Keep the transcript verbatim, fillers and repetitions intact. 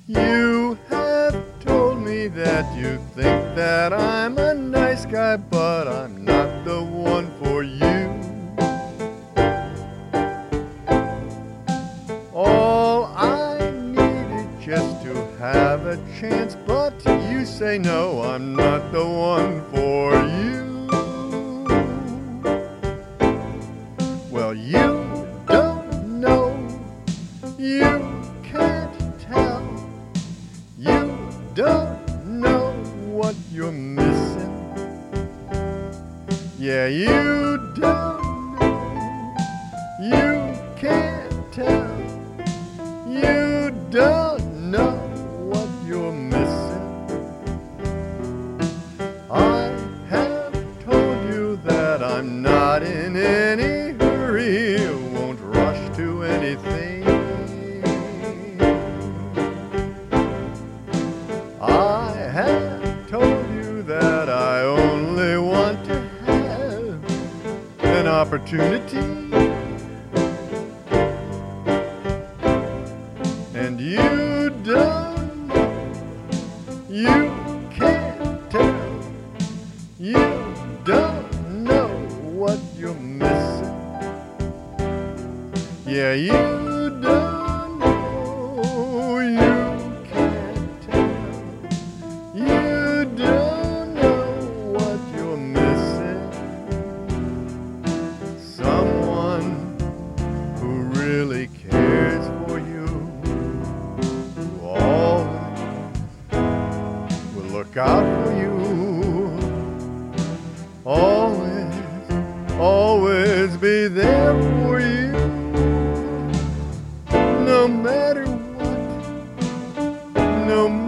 You have told me that you think that I'm a nice guy, but I'm not the one for you. All I needed just to have a chance, but you say no, I'm not the one for you. Well, you don't know, you can't tell, you don't know what you're missing. Yeah, you don't know, you can't tell, you don't know what you're missing. I have told you that I'm not in any hurry, won't rush to anything. I have told you that I only want to have an opportunity. And you don't know, you can't tell, you don't know what you're missing. Yeah, you don't know, you can't tell, you don't know what you're missing. Someone who really cares for you, who always will look out for you, always, always be there for you, no matter what, no matter